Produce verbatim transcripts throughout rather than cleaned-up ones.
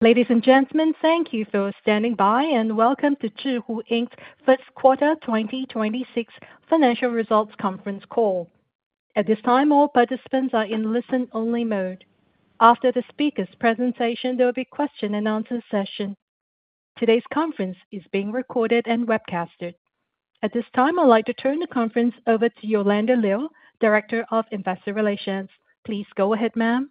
Ladies and gentlemen, thank you for standing by, and welcome to Zhihu Inc.'s first quarter twenty twenty-six financial results conference call. At this time, all participants are in listen-only mode. After the speaker's presentation, there will be question and answer session. Today's conference is being recorded and webcasted. At this time, I'd like to turn the conference over to Yolanda Liu, Director of Investor Relations. Please go ahead, ma'am.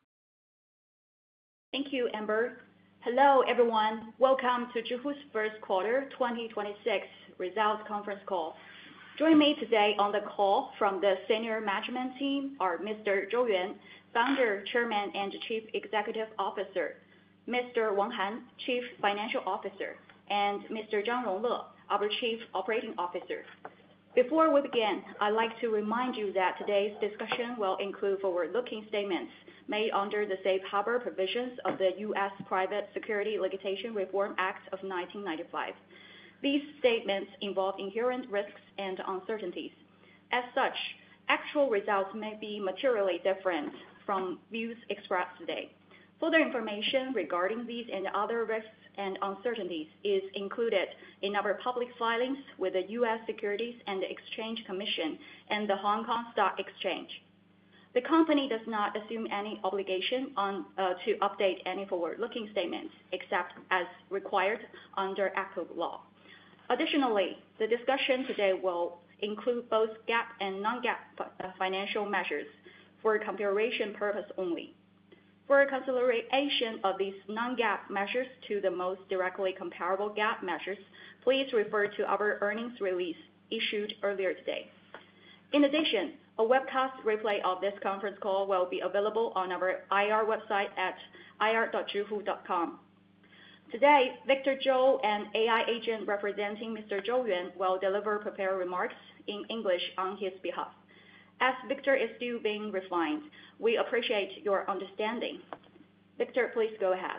Thank you, Amber. Hello, everyone. Welcome to Zhihu's first quarter twenty twenty-six results conference call. Joining me today on the call from the senior management team are Mister Zhou Yuan, Founder, Chairman, and Chief Executive Officer, Mister Wang Han, Chief Financial Officer, and Mister Zhang Rongle, our Chief Operating Officer. Before we begin, I'd like to remind you that today's discussion will include forward-looking statements made under the Safe Harbor provisions of the U S Private Securities Litigation Reform Act of nineteen ninety-five. These statements involve inherent risks and uncertainties. As such, actual results may be materially different from views expressed today. Further information regarding these and other risks and uncertainties is included in our public filings with the U S Securities and Exchange Commission and the Hong Kong Stock Exchange. The company does not assume any obligation on, uh, to update any forward-looking statements except as required under applicable law. Additionally, the discussion today will include both GAAP and non-GAAP financial measures for comparison purpose only. For a consideration of these non-GAAP measures to the most directly comparable GAAP measures, please refer to our earnings release issued earlier today. In addition, a webcast replay of this conference call will be available on our I R website at I R dot zhihu dot com. Today, Victor Zhou, an A I agent representing Mister Zhou Yuan, will deliver prepared remarks in English on his behalf. As Victor is still being refined, we appreciate your understanding. Victor, please go ahead.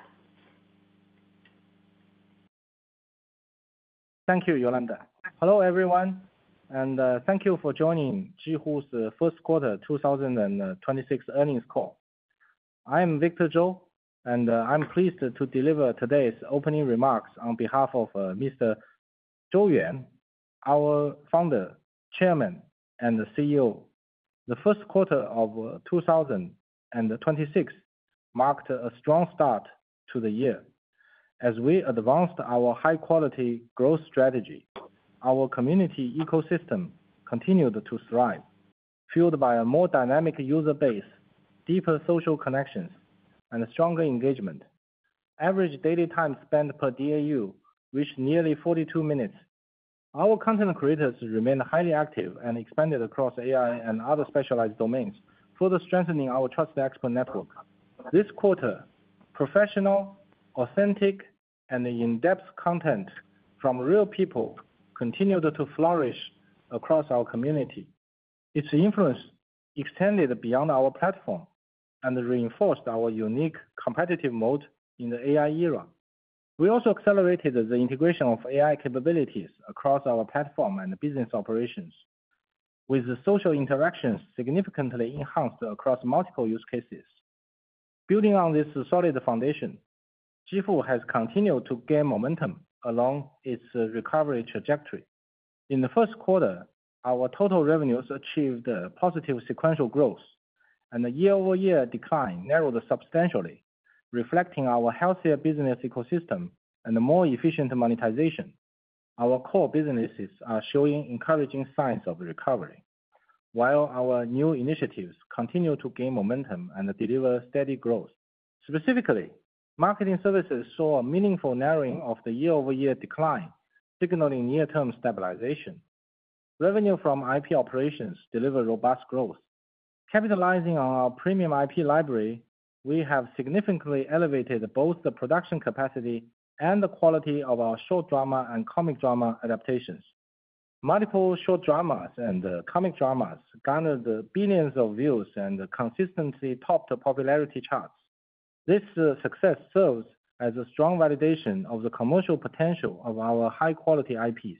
Thank you, Yolanda. Hello, everyone, and uh, thank you for joining Zhihu's uh, first quarter two thousand twenty-six earnings call. I am Victor Zhou, and uh, I'm pleased to deliver today's opening remarks on behalf of uh, Mister Zhou Yuan, our founder, chairman, and the C E O. The first quarter of uh, two thousand twenty-six marked a strong start to the year. As we advanced our high-quality growth strategy, our community ecosystem continued to thrive, fueled by a more dynamic user base, deeper social connections, and stronger engagement. Average daily time spent per D A U reached nearly forty-two minutes. Our content creators remained highly active and expanded across A I and other specialized domains, further strengthening our trusted expert network. This quarter, professional, authentic, and in-depth content from real people continued to flourish across our community. Its influence extended beyond our platform and reinforced our unique competitive mode in the A I era. We also accelerated the integration of A I capabilities across our platform and business operations, with the social interactions significantly enhanced across multiple use cases. Building on this solid foundation, Zhihu has continued to gain momentum along its recovery trajectory. In the first quarter, our total revenues achieved positive sequential growth, and the year-over-year decline narrowed substantially, reflecting our healthier business ecosystem and more efficient monetization. Our core businesses are showing encouraging signs of recovery, while our new initiatives continue to gain momentum and deliver steady growth. Specifically, marketing services saw a meaningful narrowing of the year-over-year decline, signaling near-term stabilization. Revenue from I P operations delivered robust growth. Capitalizing on our premium I P library, we have significantly elevated both the production capacity and the quality of our short drama and comic drama adaptations. Multiple short dramas and uh, comic dramas garnered billions of views and consistently topped popularity charts. This uh, success serves as a strong validation of the commercial potential of our high-quality I Ps.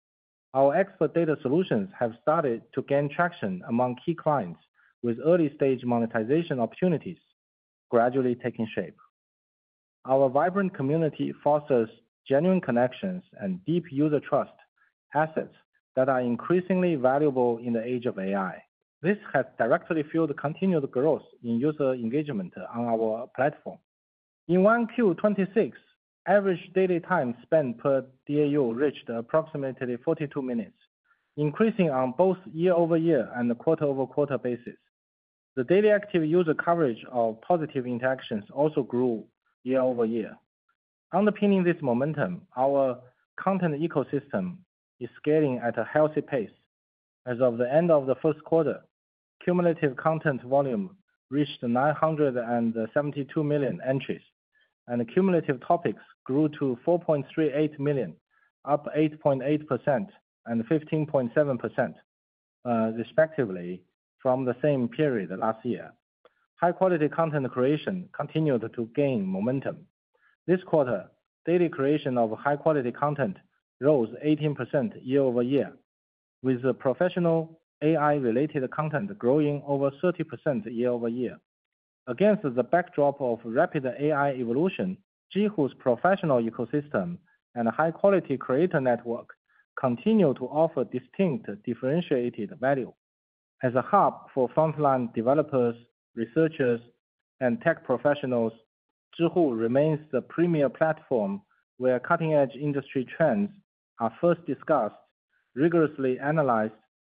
Our expert data solutions have started to gain traction among key clients, with early-stage monetization opportunities gradually taking shape. Our vibrant community fosters genuine connections and deep user trust, assets that are increasingly valuable in the age of A I. This has directly fueled continued growth in user engagement on our platform. In one Q twenty-six, average daily time spent per D A U reached approximately forty-two minutes, increasing on both year-over-year and quarter-over-quarter basis. The daily active user coverage of positive interactions also grew year-over-year. Underpinning this momentum, our content ecosystem is scaling at a healthy pace. As of the end of the first quarter, cumulative content volume reached nine hundred seventy-two million entries, and cumulative topics grew to four point three eight million, up eight point eight percent and fifteen point seven percent, uh, respectively, from the same period last year. High-quality content creation continued to gain momentum. This quarter, daily creation of high-quality content rose eighteen percent year-over-year, with the professional A I-related content growing over thirty percent year-over-year. Against the backdrop of rapid A I evolution, Zhihu's professional ecosystem and high-quality creator network continue to offer distinct, differentiated value. As a hub for frontline developers, researchers, and tech professionals, Zhihu remains the premier platform where cutting-edge industry trends are first discussed, rigorously analyzed,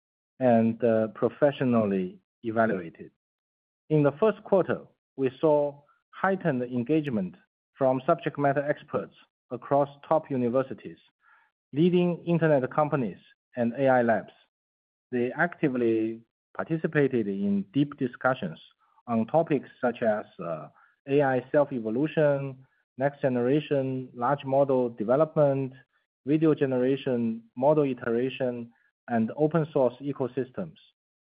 and uh, professionally evaluated. In the first quarter, we saw heightened engagement from subject matter experts across top universities, leading internet companies, and A I labs. They actively participated in deep discussions on topics such as uh, A I self-evolution, next-generation large model development, video generation, model iteration, and open-source ecosystems.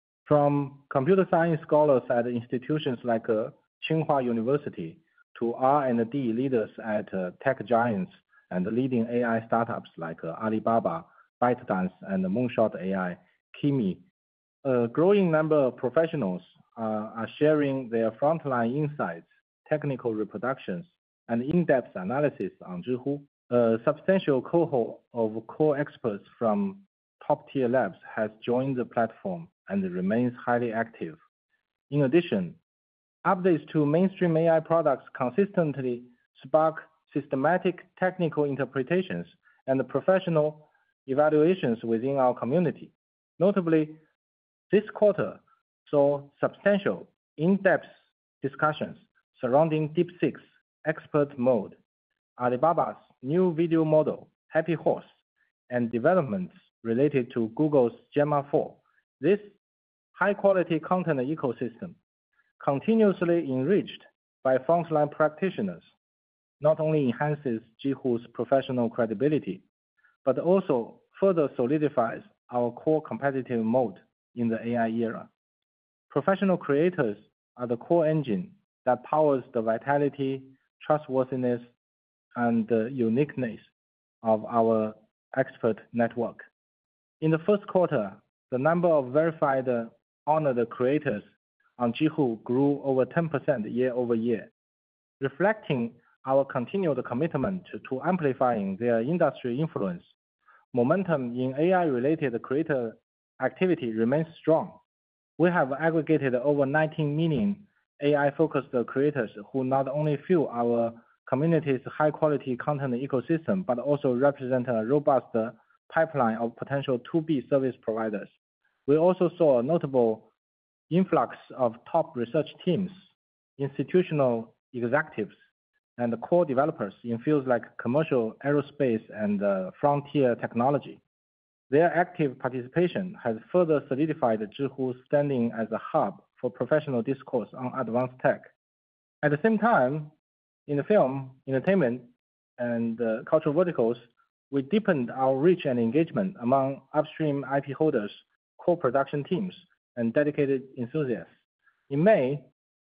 From computer science scholars at institutions like uh, Tsinghua University to R and D leaders at uh, tech giants and leading A I startups like uh, Alibaba, ByteDance, and Moonshot A I, Kimi, a growing number of professionals uh, are sharing their frontline insights, technical reproductions, and in-depth analysis on Zhihu. A substantial cohort of core experts from top-tier labs has joined the platform and remains highly active. In addition, updates to mainstream A I products consistently spark systematic technical interpretations and professional evaluations within our community. Notably, this quarter saw substantial, in-depth discussions surrounding DeepSeek's expert mode, Alibaba's new video model, Happy Horse, and developments related to Google's Gemma four. This high-quality content ecosystem, continuously enriched by frontline practitioners, not only enhances Zhihu's professional credibility, but also further solidifies our core competitive mode in the A I era. Professional creators are the core engine that powers the vitality, trustworthiness, and the uniqueness of our expert network. In the first quarter, the number of verified honored creators on Zhihu grew over ten percent year-over-year, reflecting our continued commitment to amplifying their industry influence. Momentum in A I-related creator activity remains strong. We have aggregated over nineteen million A I-focused creators who not only fuel our community's high-quality content ecosystem, but also represent a robust pipeline of potential two B service providers. We also saw a notable influx of top research teams, institutional executives, and core developers in fields like commercial aerospace and uh, frontier technology. Their active participation has further solidified Zhihu's standing as a hub for professional discourse on advanced tech. At the same time, in the film, entertainment, and uh, cultural verticals, we deepened our reach and engagement among upstream I P holders, core production teams, and dedicated enthusiasts. In May,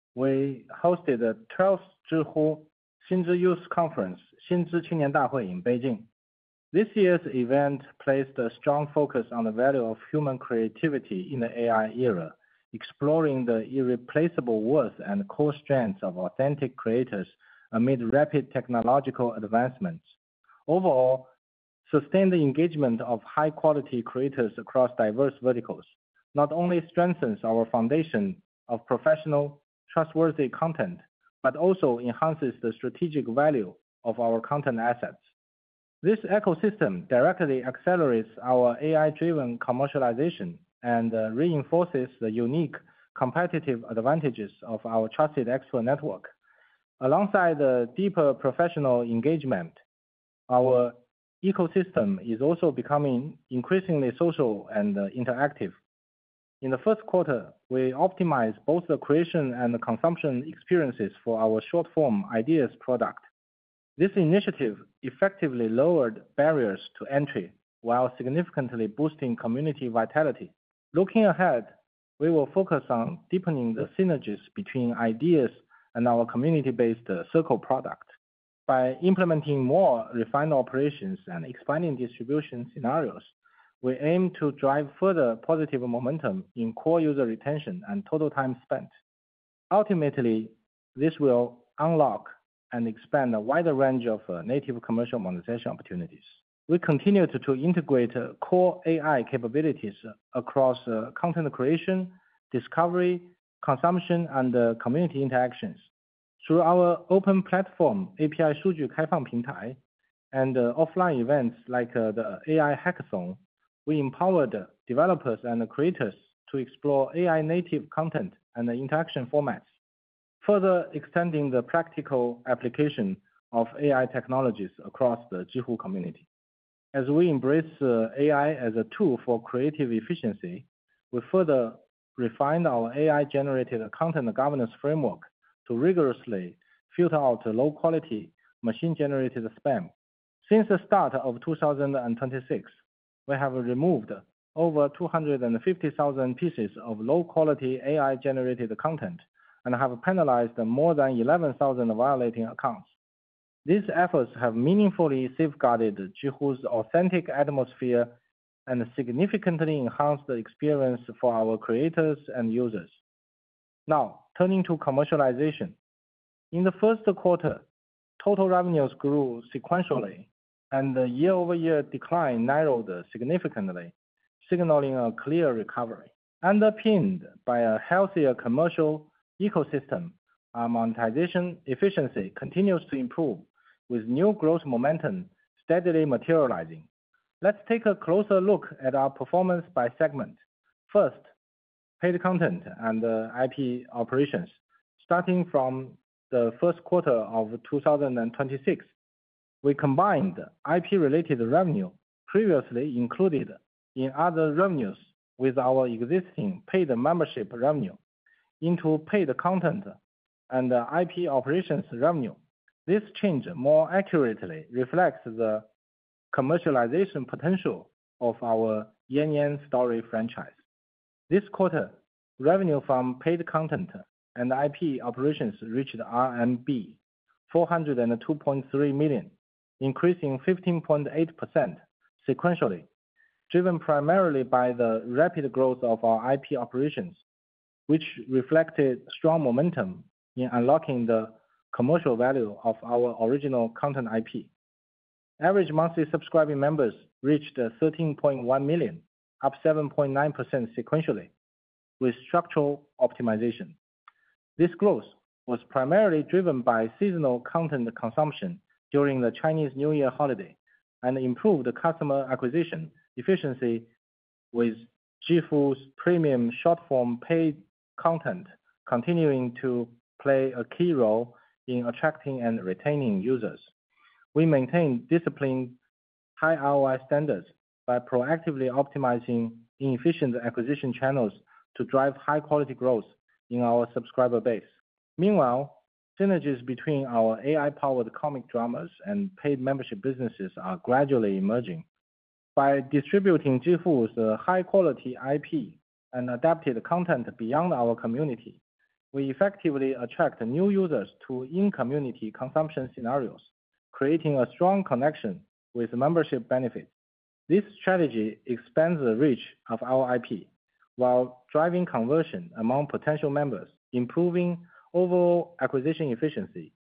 we hosted the twelfth Zhihu Xinzhi Youth Conference, Xinzhi Qingnian Dahui, in Beijing. This year's event placed a strong focus on the value of human creativity in the A I era, exploring the irreplaceable worth and core strengths of authentic creators amid rapid technological advancements. Overall, sustained engagement of high-quality creators across diverse verticals not only strengthens our foundation of professional, trustworthy content, but also enhances the strategic value of our content assets. This ecosystem directly accelerates our A I-driven commercialization and uh, reinforces the unique competitive advantages of our trusted expert network. Alongside the deeper professional engagement, our ecosystem is also becoming increasingly social and uh, interactive. In the first quarter, we optimized both the creation and the consumption experiences for our short-form ideas product. This initiative effectively lowered barriers to entry while significantly boosting community vitality. Looking ahead, we will focus on deepening the synergies between ideas and our community-based uh, Circle product. By implementing more refined operations and expanding distribution scenarios, we aim to drive further positive momentum in core user retention and total time spent. Ultimately, this will unlock and expand a wider range of uh, native commercial monetization opportunities. We continue to, to integrate uh, core A I capabilities across uh, content creation, discovery, consumption, and uh, community interactions. Through our open platform A P I 数据开放平台 and uh, offline events like uh, the A I Hackathon, we empowered developers and creators to explore A I native content and interaction formats, further extending the practical application of A I technologies across the Zhihu community. As we embrace uh, A I as a tool for creative efficiency, we further refined our A I-generated content governance framework to rigorously filter out low-quality machine-generated spam. Since the start of two thousand twenty-six, we have removed over two hundred fifty thousand pieces of low-quality A I-generated content and have penalized more than eleven thousand violating accounts. These efforts have meaningfully safeguarded Zhihu's authentic atmosphere and significantly enhanced the experience for our creators and users. Now, turning to commercialization. In the first quarter, total revenues grew sequentially, and the year-over-year decline narrowed significantly, signaling a clear recovery. Underpinned by a healthier commercial ecosystem, our monetization efficiency continues to improve, with new growth momentum steadily materializing. Let's take a closer look at our performance by segment. First, paid content and uh, I P operations. Starting from the first quarter of two thousand twenty-six, we combined I P-related revenue previously included in other revenues with our existing paid membership revenue into paid content and uh, I P operations revenue. This change more accurately reflects the commercialization potential of our Yan Yan Story franchise. This quarter, revenue from paid content and I P operations reached R M B four hundred two point three million, increasing fifteen point eight percent sequentially, driven primarily by the rapid growth of our I P operations, which reflected strong momentum in unlocking the commercial value of our original content I P. Average monthly subscribing members reached thirteen point one million, up seven point nine percent sequentially, with structural optimization. This growth was primarily driven by seasonal content consumption during the Chinese New Year holiday and improved customer acquisition efficiency, with Zhihu's premium short-form paid content continuing to play a key role in attracting and retaining users. We maintain disciplined, high R O I standards by proactively optimizing inefficient acquisition channels to drive high-quality growth in our subscriber base. Meanwhile, synergies between our A I-powered comic dramas and paid membership businesses are gradually emerging. By distributing Zhihu's uh, high-quality I P and adapted content beyond our community, we effectively attract new users to in-community consumption scenarios, creating a strong connection with membership benefits. This strategy expands the reach of our I P, while driving conversion among potential members, improving overall acquisition efficiency,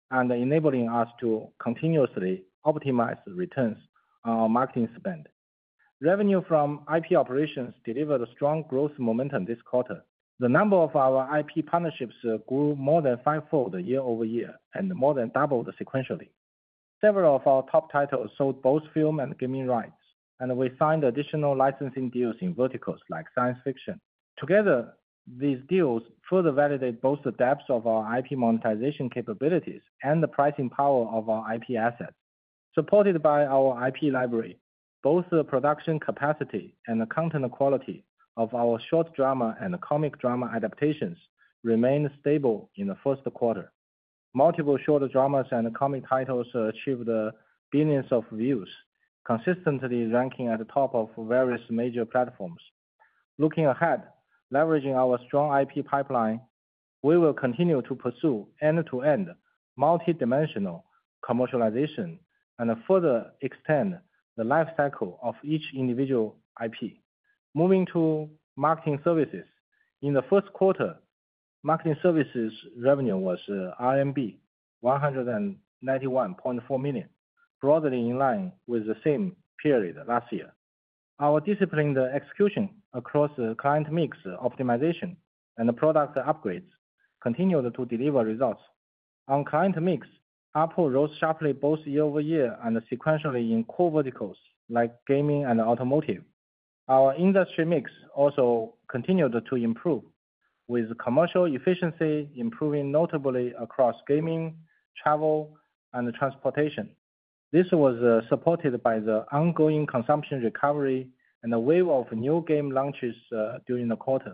and enabling us to continuously optimize returns on our marketing spend. Revenue from I P operations delivered a strong growth momentum this quarter. The number of our I P partnerships grew more than fivefold year-over-year and more than doubled sequentially. Several of our top titles sold both film and gaming rights, and we signed additional licensing deals in verticals like science fiction. Together, these deals further validate both the depth of our I P monetization capabilities and the pricing power of our I P assets. Supported by our I P library, both the production capacity and the content quality of our short drama and comic drama adaptations remained stable in the first quarter. Multiple short dramas and comic titles achieved billions of views, consistently ranking at the top of various major platforms. Looking ahead, leveraging our strong I P pipeline, we will continue to pursue end-to-end, multi-dimensional commercialization and further extend the life cycle of each individual I P. Moving to marketing services. In the first quarter, marketing services revenue was R M B one hundred ninety-one point four million, broadly in line with the same period last year. Our disciplined execution across client mix optimization and product upgrades continued to deliver results. On client mix, A R P U rose sharply both year-over-year and sequentially in core verticals like gaming and automotive. Our industry mix also continued to improve, with commercial efficiency improving notably across gaming, travel, and transportation. This was uh, supported by the ongoing consumption recovery and a wave of new game launches uh, during the quarter.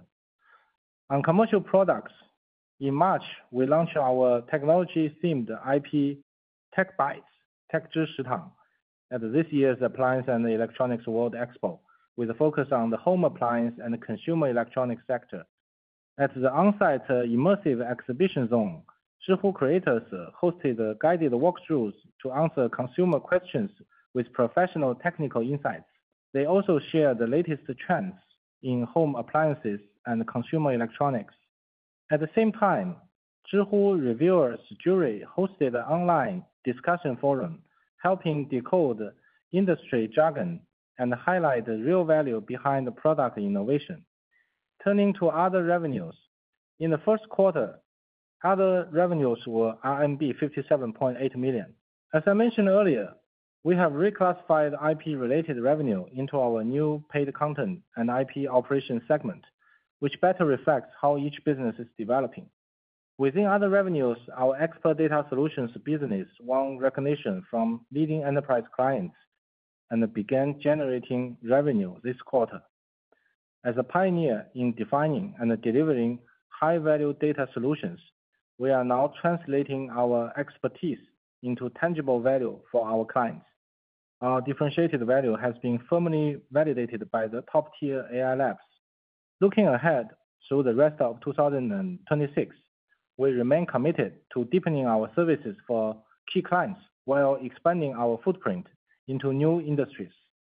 On commercial products, in March, we launched our technology-themed I P Tech Bytes, Tech Zhi Shitang, at this year's Appliance and Electronics World Expo, with a focus on the home appliance and consumer electronics sector. At the on-site uh, immersive exhibition zone, Zhihu creators uh, hosted guided walkthroughs to answer consumer questions with professional technical insights. They also shared the latest trends in home appliances and consumer electronics. At the same time, Zhihu reviewers jury hosted an online discussion forum, helping decode industry jargon and highlight the real value behind the product innovation. Turning to other revenues, in the first quarter, other revenues were R M B fifty-seven point eight million. As I mentioned earlier, we have reclassified I P-related revenue into our new paid content and I P operations segment, which better reflects how each business is developing. Within other revenues, our expert data solutions business won recognition from leading enterprise clients and began generating revenue this quarter. As a pioneer in defining and delivering high-value data solutions, we are now translating our expertise into tangible value for our clients. Our differentiated value has been firmly validated by the top-tier A I labs. Looking ahead through the rest of two thousand twenty-six, we remain committed to deepening our services for key clients while expanding our footprint into new industries.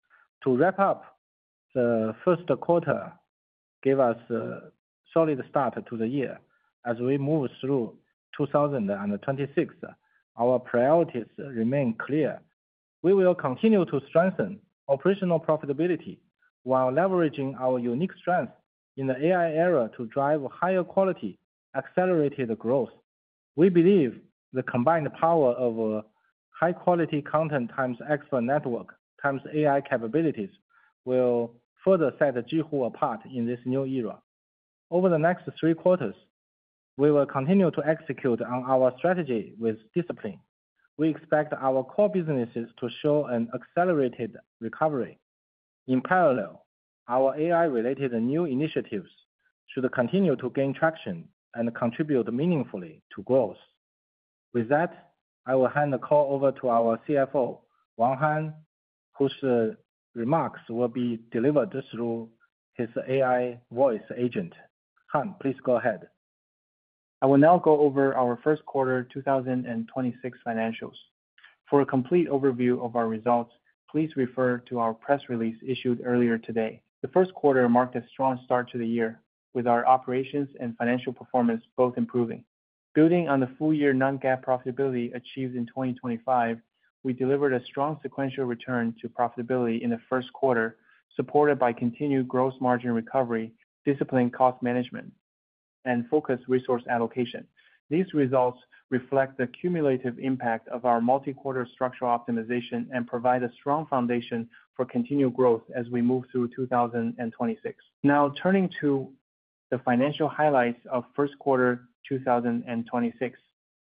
To wrap up, the first quarter gave us a solid start to the year. As we move through two thousand twenty-six, our priorities remain clear. We will continue to strengthen operational profitability while leveraging our unique strengths in the A I era to drive higher quality, accelerated growth. We believe the combined power of high-quality content times expert network times A I capabilities will further set Zhihu apart in this new era. Over the next three quarters, we will continue to execute on our strategy with discipline. We expect our core businesses to show an accelerated recovery. In parallel, our A I-related new initiatives should continue to gain traction and contribute meaningfully to growth. With that, I will hand the call over to our C F O, Wang Han, whose uh, remarks will be delivered through his A I voice agent. Han, please go ahead. I will now go over our first quarter two thousand twenty-six financials. For a complete overview of our results, please refer to our press release issued earlier today. The first quarter marked a strong start to the year, with our operations and financial performance both improving. Building on the full-year non-GAAP profitability achieved in twenty twenty-five, we delivered a strong sequential return to profitability in the first quarter, supported by continued gross margin recovery, disciplined cost management, and focused resource allocation. These results reflect the cumulative impact of our multi-quarter structural optimization and provide a strong foundation for continued growth as we move through two thousand twenty-six. Now, turning to the financial highlights of first quarter two thousand twenty-six.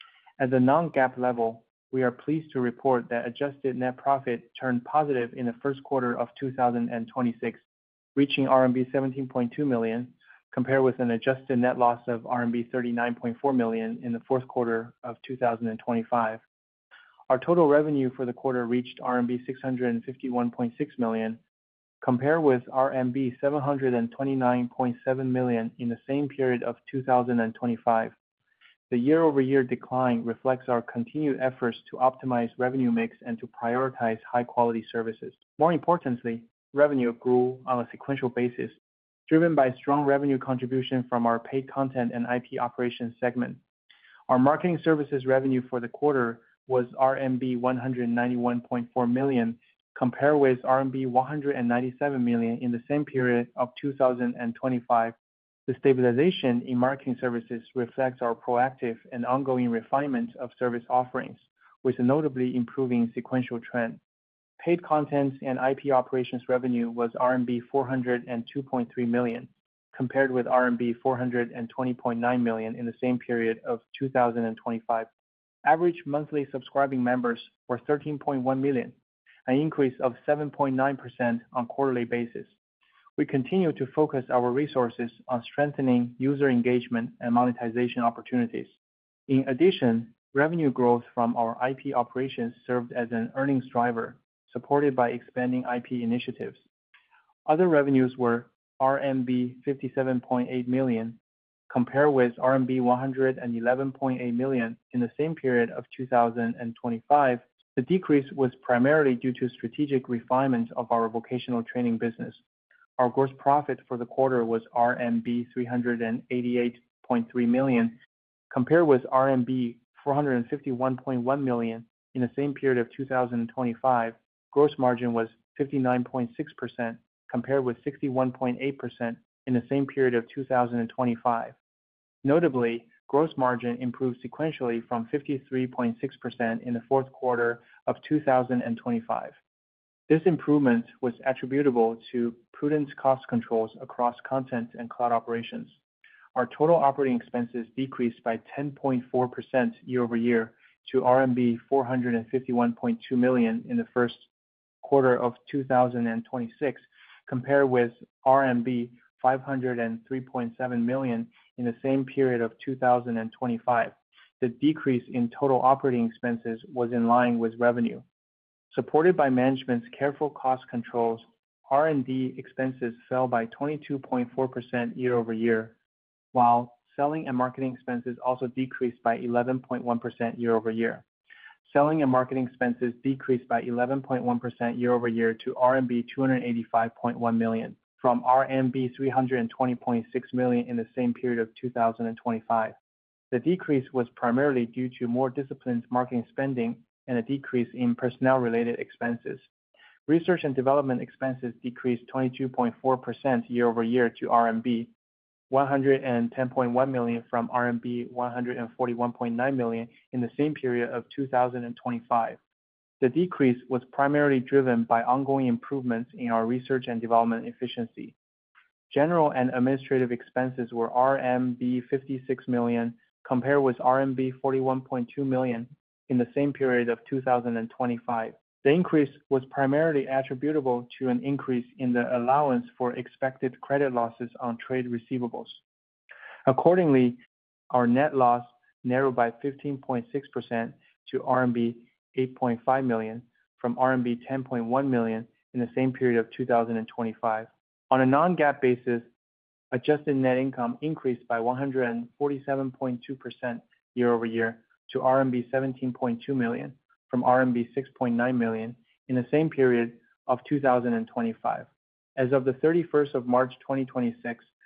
At the non-GAAP level, we are pleased to report that adjusted net profit turned positive in the first quarter of two thousand twenty-six, reaching R M B seventeen point two million, compared with an adjusted net loss of R M B thirty-nine point four million in the fourth quarter of two thousand twenty-five. Our total revenue for the quarter reached R M B six hundred fifty-one point six million, compared with R M B seven hundred twenty-nine point seven million in the same period of two thousand twenty-five. The year-over-year decline reflects our continued efforts to optimize revenue mix and to prioritize high-quality services. More importantly, revenue grew on a sequential basis, driven by strong revenue contribution from our paid content and I P operations segment. Our marketing services revenue for the quarter was R M B one hundred ninety-one point four million, compared with R M B one hundred ninety-seven million in the same period of two thousand twenty-five. The stabilization in marketing services reflects our proactive and ongoing refinement of service offerings, with a notably improving sequential trend. Paid content and I P operations revenue was R M B four hundred two point three million, compared with R M B four hundred twenty point nine million in the same period of two thousand twenty-five. Average monthly subscribing members were thirteen point one million, an increase of seven point nine percent on quarterly basis. We continue to focus our resources on strengthening user engagement and monetization opportunities. In addition, revenue growth from our I P operations served as an earnings driver, supported by expanding I P initiatives. Other revenues were R M B fifty-seven point eight million, compared with R M B one hundred eleven point eight million in the same period of two thousand twenty-five. The decrease was primarily due to strategic refinement of our vocational training business. Our gross profit for the quarter was R M B three hundred eighty-eight point three million, compared with R M B four hundred fifty-one point one million in the same period of two thousand twenty-five. Gross margin was fifty-nine point six percent, compared with sixty-one point eight percent in the same period of two thousand twenty-five. Notably, gross margin improved sequentially from fifty-three point six percent in the fourth quarter of two thousand twenty-five. This improvement was attributable to prudent cost controls across content and cloud operations. Our total operating expenses decreased by ten point four percent year-over-year to R M B four hundred fifty-one point two million in the first quarter of two thousand twenty-six, compared with R M B five hundred three point seven million in the same period of two thousand twenty-five. The decrease in total operating expenses was in line with revenue. Supported by management's careful cost controls, R and D expenses fell by twenty-two point four percent year-over-year, while selling and marketing expenses also decreased by eleven point one percent year-over-year. Selling and marketing expenses decreased by eleven point one percent year-over-year to R M B two hundred eighty-five point one million, from R M B three hundred twenty point six million in the same period of two thousand twenty-five. The decrease was primarily due to more disciplined marketing spending and a decrease in personnel-related expenses. Research and development expenses decreased twenty-two point four percent year-over-year to R M B one hundred ten point one million from R M B one hundred forty-one point nine million in the same period of two thousand twenty-five. The decrease was primarily driven by ongoing improvements in our research and development efficiency. General and administrative expenses were R M B fifty-six million, compared with R M B forty-one point two million in the same period of two thousand twenty-five. The increase was primarily attributable to an increase in the allowance for expected credit losses on trade receivables. Accordingly, our net loss narrowed by fifteen point six percent to R M B eight point five million from R M B ten point one million in the same period of two thousand twenty-five. On a non-GAAP basis, adjusted net income increased by one hundred forty-seven point two percent year-over-year to R M B seventeen point two million from R M B six point nine million in the same period of two thousand twenty-five. As of the thirty-first of March twenty twenty-six,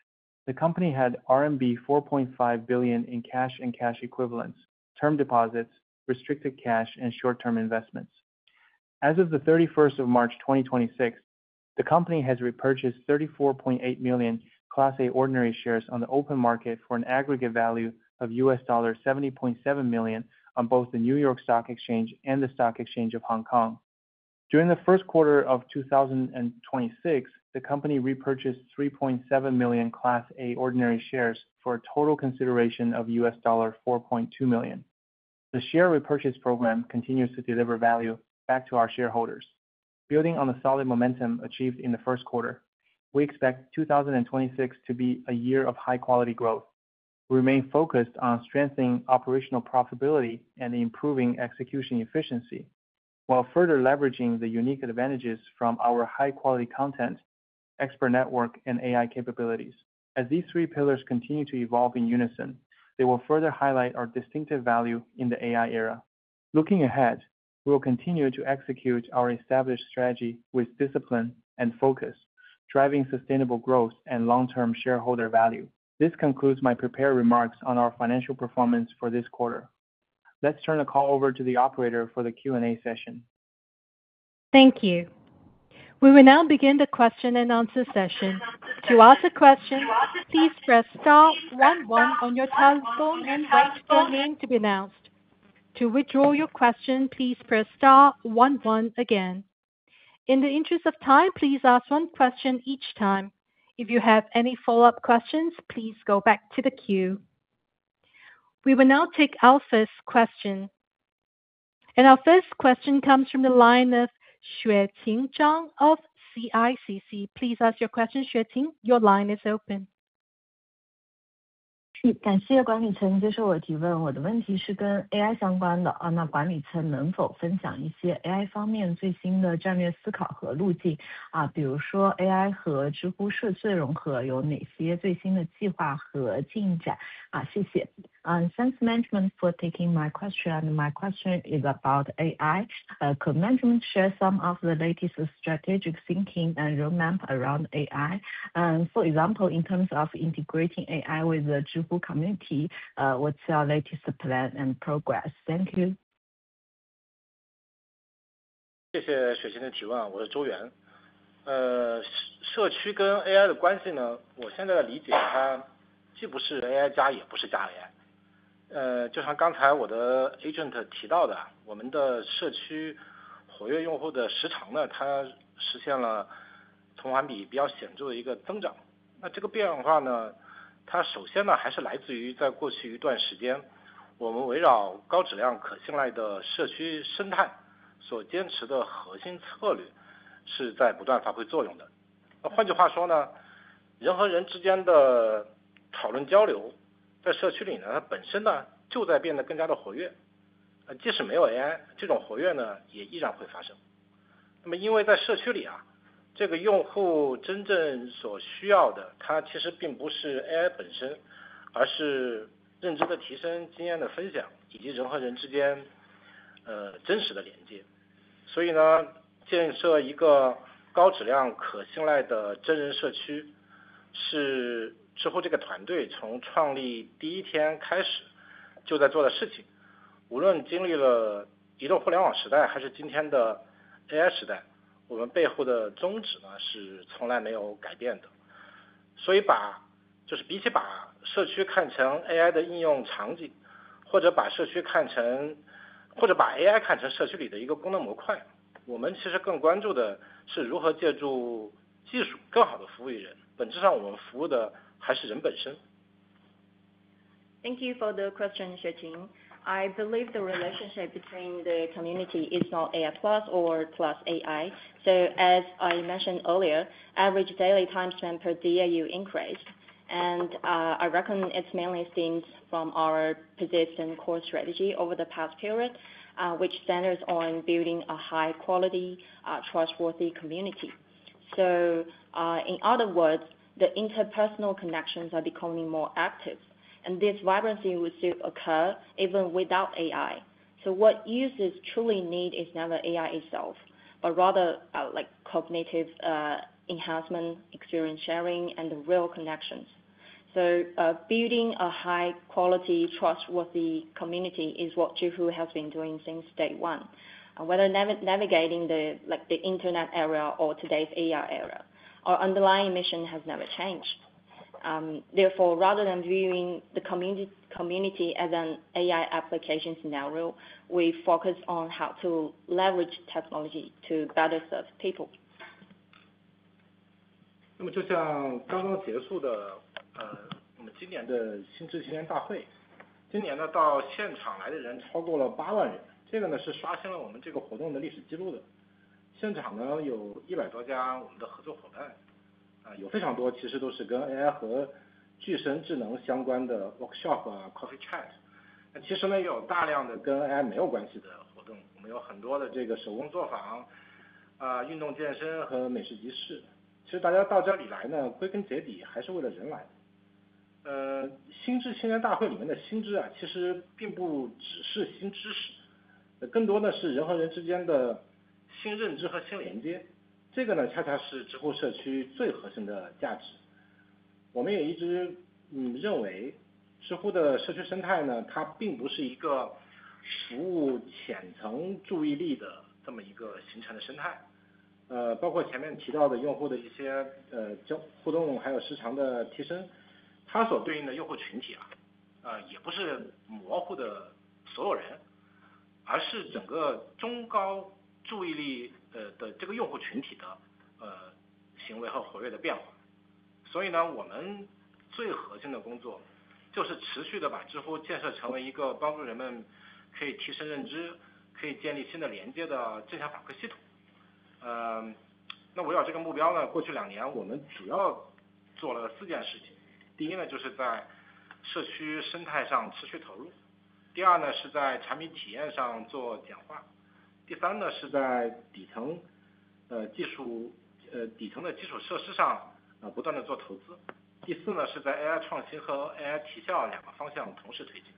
The company had R M B four point five billion in cash and cash equivalents, term deposits, restricted cash, and short-term investments. As of the thirty-first of March twenty twenty-six, the company has repurchased thirty-four point eight million Class A ordinary shares on the open market for an aggregate value of U S seventy point seven million on both the New York Stock Exchange and the Stock Exchange of Hong Kong. During the first quarter of two thousand twenty-six, the company repurchased three point seven million Class A ordinary shares for a total consideration of U S four point two million. The share repurchase program continues to deliver value back to our shareholders. Building on the solid momentum achieved in the first quarter, we expect two thousand twenty-six to be a year of high-quality growth. We remain focused on strengthening operational profitability and improving execution efficiency, while further leveraging the unique advantages from our high-quality content, expert network, and A I capabilities. As these three pillars continue to evolve in unison, they will further highlight our distinctive value in the A I era. Looking ahead, we will continue to execute our established strategy with discipline and focus, driving sustainable growth and long-term shareholder value. This concludes my prepared remarks on our financial performance for this quarter. Let's turn the call over to the operator for the Q and A session. Thank you. We will now begin the question and answer session. To ask a question, please press star one one on your telephone and wait for your name to be announced. To withdraw your question, please press star one one again. In the interest of time, please ask one question each time. If you have any follow-up questions, please go back to the queue. We will now take our first question. And our first question comes from the line of Xueqing Zhang of C I C C. Please ask your question, Xueqing. Your line is open. 感谢管理层接受我的提问，我的问题是跟 A I 相关的啊，那管理层能否分享一些 A I 方面最新的战略思考和路径啊？比如说 A I 和知乎社区的融合有哪些最新的计划和进展啊？谢谢。Um, thanks management for taking my question. My question is about A I. Uh, could management share some of the latest strategic thinking and roadmap around A I? Um, for example, in terms of integrating A I with the Zhihu community, uh, what's your latest plan and progress? Thank you. 谢谢雪琴的提问，我是周源。呃，社区跟 A I 的关系呢，我现在的理解，它既不是 A I 加，也不是加 A I。呃，就像刚才我的 agent 提到的，我们的社区活跃用户的时长呢，它实现了同环比比较显著的一个增长。那这个变化呢，它首先呢还是来自于在过去一段时间，我们围绕高质量可信赖的社区生态所坚持的核心策略是在不断发挥作用的。那换句话说呢，人和人之间的讨论交流在社区里呢，它本身呢就在变得更加的活跃。呃，即使没有 A I， 这种活跃呢也依然会发生。那么因为在社区里啊，这个用户真正所需要的，它其实并不是 A I 本身，而是认知的提升、经验的分享，以及人和人之间呃真实的连接。所以呢，建设一个高质量、可信赖的真人社区，是知乎这个团队从创立第一天开始就在做的事情。无论经历了移动互联网时代，还是今天的 A I 时代，我们背后的宗旨呢是从来没有改变的。所以把就是比起把社区看成 A I 的应用场景，或者把社区看成或者把 A I 看成社区里的一个功能模块，我们其实更关注的是如何借助技术更好的服务于人。本质上我们服务的还是人本身。 Thank you for the question, Xueqing. I believe the relationship between the community is not A I plus or plus A I. So as I mentioned earlier, average daily time spent per D A U increased. And uh, I reckon it's mainly stems from our persistent core strategy over the past period, uh, which centers on building a high quality, uh, trustworthy community. So uh, in other words, the interpersonal connections are becoming more active. And this vibrancy will still occur even without A I. So what users truly need is never A I itself, but rather uh, like cognitive uh, enhancement, experience sharing, and the real connections. So uh, building a high quality, trustworthy community is what Zhihu has been doing since day one. Uh, whether nav- navigating the like the internet era or today's A R era, our underlying mission has never changed. Um, therefore, rather than viewing the community community as an A I application scenario, we focus on how to leverage technology to better serve people. 那么就像刚刚结束的呃，我们今年的新知青年大会，今年呢到现场来的人超过了八万人，这个呢是刷新了我们这个活动的历史记录的。现场呢有一百多家我们的合作伙伴，啊、呃，有非常多其实都是跟 A I 和具身智能相关的 workshop 啊 ，coffee chat。那其实呢也有大量的跟 A I 没有关系的活动，我们有很多的这个手工作坊，啊、呃，运动健身和美食集市。其实大家到这里来呢，归根结底还是为了人来的。呃，新知青年大会里面的新知啊，其实并不只是新知识，呃、更多的是人和人之间的新认知和新连接。这个呢，恰恰是知乎社区最核心的价值。我们也一直嗯认为，知乎的社区生态呢，它并不是一个服务浅层注意力的这么一个形成的生态。呃，包括前面提到的用户的一些呃交互动，还有时长的提升，它所对应的用户群体啊，呃，也不是模糊的所有人，而是整个中高注意力呃的这个用户群体的呃行为和活跃的变化。所以呢，我们最核心的工作就是持续的把知乎建设成为一个帮助人们可以提升认知、可以建立新的连接的正向反馈系统。呃，那围绕这个目标呢，过去两年我们主要做了四件事情。第一呢，就是在社区生态上持续投入；第二呢，是在产品体验上做简化；第三呢，是在底层呃技术呃底层的基础设施上呃不断的做投资；第四呢，是在 A I 创新和 A I 提效两个方向同时推进。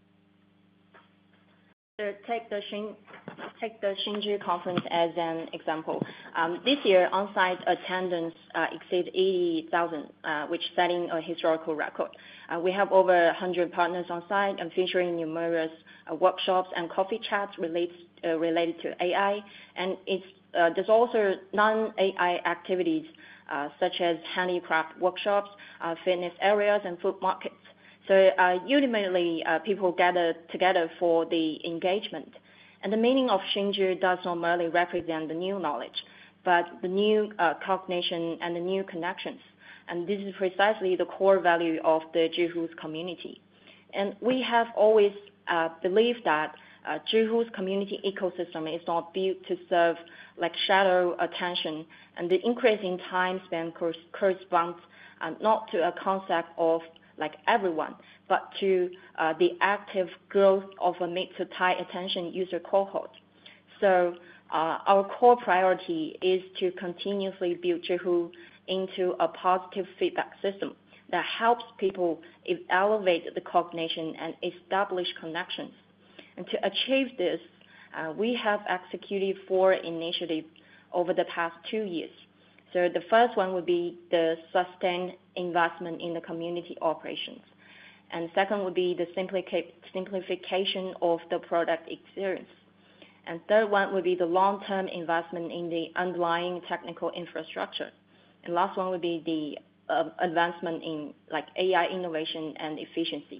So take the Xin, take the Xinzhi conference as an example. Um, this year, on-site attendance uh, exceeded eighty thousand, uh, which setting a historical record. Uh, we have over one hundred partners on site and featuring numerous uh, workshops and coffee chats related uh, related to A I. And it's uh, there's also non-A I activities uh, such as handicraft workshops, uh, fitness areas, and food markets. So uh, ultimately, uh, people gather together for the engagement. And the meaning of Xinzhi does not merely represent the new knowledge, but the new uh, cognition and the new connections. And this is precisely the core value of the Zhihu's community. And we have always uh, believed that uh, Zhihu's community ecosystem is not built to serve like shadow attention, and the increase in time spent corresponds uh, not to a concept of like everyone, but to uh, the active growth of a mid to high attention user cohort. So uh, our core priority is to continuously build Zhihu into a positive feedback system that helps people elevate the cognition and establish connections. And to achieve this, uh, we have executed four initiatives over the past two years. So the first one would be the sustained investment in the community operations. And second would be the simplification of the product experience. And third one would be the long-term investment in the underlying technical infrastructure. And last one would be the uh, advancement in like A I innovation and efficiency.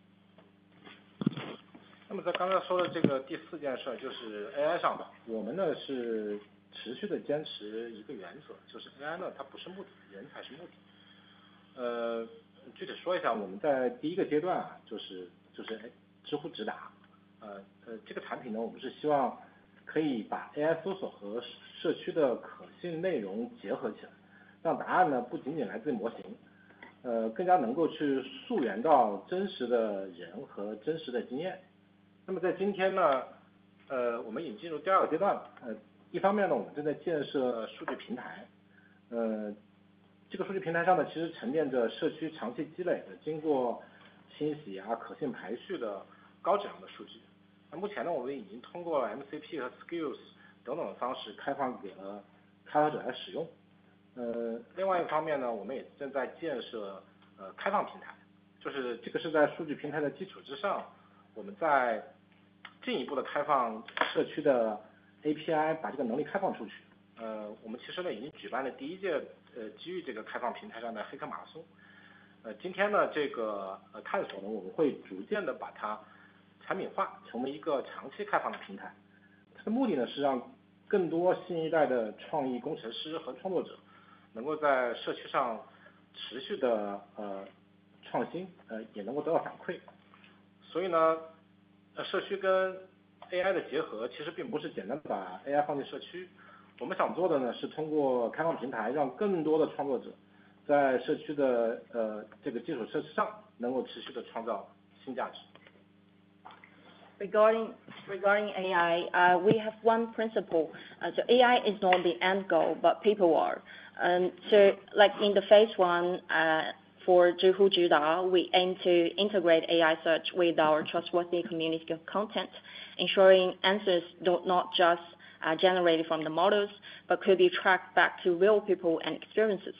那么在刚才说的这个第四件事就是 A I 上的，我们呢是持续的坚持一个原则，就是 A I 呢它不是目的，人才是目的。呃，具体说一下，我们在第一个阶段啊，就是就是知乎直达，呃呃，这个产品呢，我们是希望可以把 A I 搜索和社区的可信内容结合起来，让答案呢不仅仅来自模型，呃，更加能够去溯源到真实的人和真实的经验。那么在今天呢，呃，我们已经进入第二个阶段了，呃，一方面呢，我们正在建设数据平台，呃。这个数据平台上呢，其实沉淀着社区长期积累的、经过清洗啊、可信排序的高质量的数据。那目前呢，我们已经通过 M C P 和 Skills 等等的方式开放给了开发者来使用。呃，另外一方面呢，我们也正在建设呃开放平台，就是这个是在数据平台的基础之上，我们在进一步的开放社区的 A P I， 把这个能力开放出去。呃，我们其实呢已经举办了第一届呃基于这个开放平台上的黑客马拉松。呃，今天呢这个呃探索呢，我们会逐渐的把它产品化，成为一个长期开放的平台。它的目的呢是让更多新一代的创意工程师和创作者能够在社区上持续的呃创新，呃也能够得到反馈。所以呢，呃社区跟 A I 的结合其实并不是简单的把 A I 放进社区，我们想做的呢是通过开放平台，让更多的创作者在社区的呃这个基础设施上能够持续的创造新价值。 Regarding regarding A I, uh, we have one principle. Uh, so A I is not the end goal, but people are. Um, so like in the phase one, uh, for Zhihu Zhida, we aim to integrate A I search with our trustworthy community content, ensuring answers do not just uh, generated from the models, but could be tracked back to real people and experiences.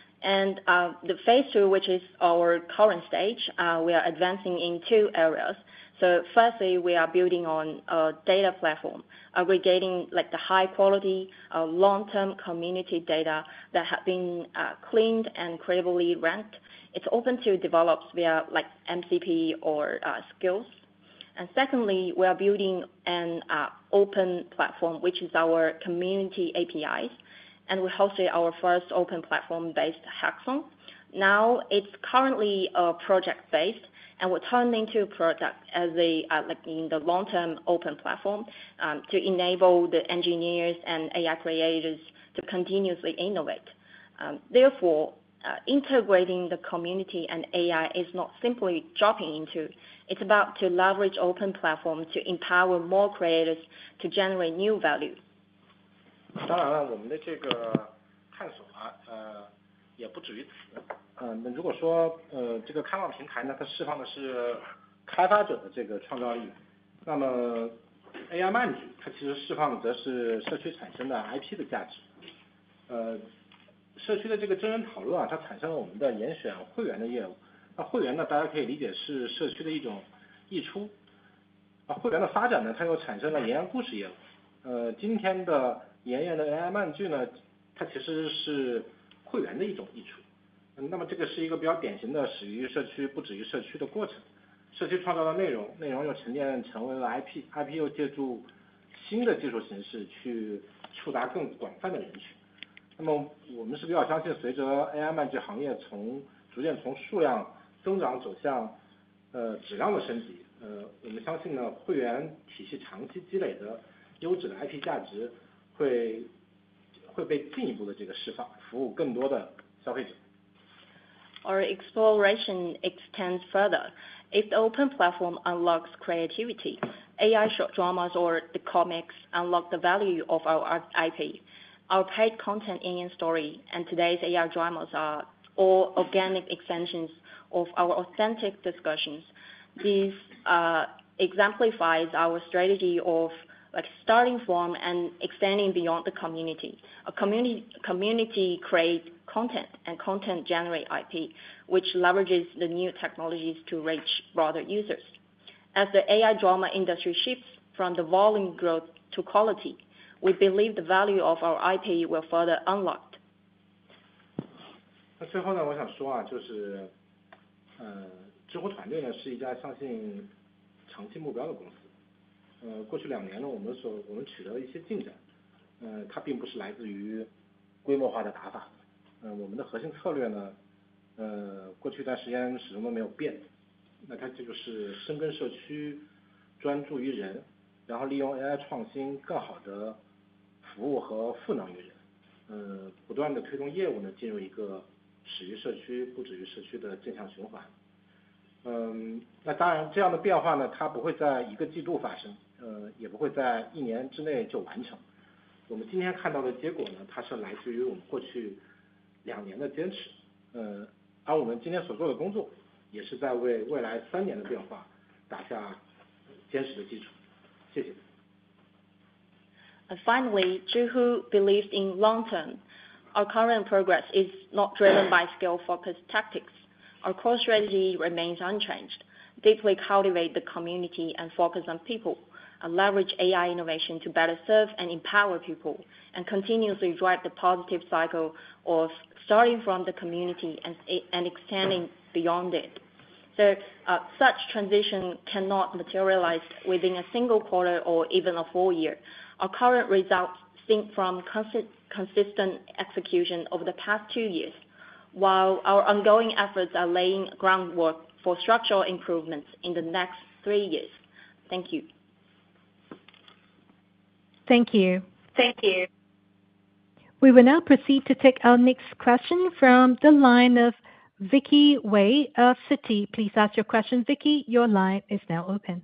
And uh, the phase two, which is our current stage, uh, we are advancing in two areas. So firstly, we are building on a data platform, aggregating like the high quality, uh, long-term community data that have been uh, cleaned and credibly ranked. It's open to develop via like M C P or uh, skills. And secondly, we are building an uh, open platform, which is our community A P Is. And we hosted our first open platform-based hackathon. Now it's currently uh, project-based, and we're turning into a product as a uh, like in the long-term open platform um, to enable the engineers and A I creators to continuously innovate. Um, therefore, uh, integrating the community and A I is not simply dropping into. It's about to leverage open platform to empower more creators to generate new value. 当然了，我们的这个探索啊，呃，也不止于此。呃，那如果说呃这个开放平台呢，它释放的是开发者的这个创造力，那么 A I 漫举它其实释放的则是社区产生的 I P 的价值。呃，社区的这个真人讨论啊，它产生了我们的严选会员的业务。那会员呢，大家可以理解是社区的一种溢出。啊，会员的发展呢，它又产生了延安故事业务。呃，今天的妍妍的 A I 漫剧呢，它其实是会员的一种溢出。那么这个是一个比较典型的始于社区不止于社区的过程。社区创造的内容，内容又沉淀成为了 I P，I P 又借助新的技术形式去触达更广泛的人群。那么我们是比较相信，随着 A I 漫剧行业从逐渐从数量增长走向呃质量的升级，呃，我们相信呢，会员体系长期积累的优质的 I P 价值会会被进一步的这个释放，服务更多的消费者。 Our exploration extends further. If the open platform unlocks creativity, A I short dramas or the comics unlock the value of our I P. Our paid content in story and today's A I dramas are all organic extensions of our authentic discussions. This uh, exemplifies our strategy of like starting from and extending beyond the community. A community community create content and content generate I P, which leverages the new technologies to reach broader users. As the A I drama industry shifts from the volume growth to quality, we believe the value of our I P will further unlocked. 那最后呢，我想说啊，就是，呃，知乎团队呢是一家相信长期目标的公司。呃，过去两年呢，我们所我们取得了一些进展，呃，它并不是来自于规模化的打法，呃，我们的核心策略呢，呃，过去一段时间始终都没有变，那它这就是深耕社区，专注于人，然后利用 A I 创新更好的服务和赋能于人，呃，不断的推动业务呢进入一个始于社区不止于社区的正向循环。嗯，那当然这样的变化呢，它不会在一个季度发生，呃，也不会在一年之内就完成。我们今天看到的结果呢，它是来自于我们过去两年的坚持，呃，而我们今天所做的工作，也是在为未来三年的变化打下坚实的基础。谢谢。 And finally, Zhihu believes in long term. Our current progress is not driven by skill-focused tactics. Our core strategy remains unchanged: deeply cultivate the community and focus on people, and leverage A I innovation to better serve and empower people, and continuously drive the positive cycle of starting from the community and, and extending beyond it. So uh, such transition cannot materialize within a single quarter or even a full year. Our current results stem from consi- consistent execution over the past two years, while our ongoing efforts are laying groundwork for structural improvements in the next three years. Thank you. Thank you. Thank you. We will now proceed to take our next question from the line of Vicky Wei of Citi. Please ask your question, Vicky. Your line is now open.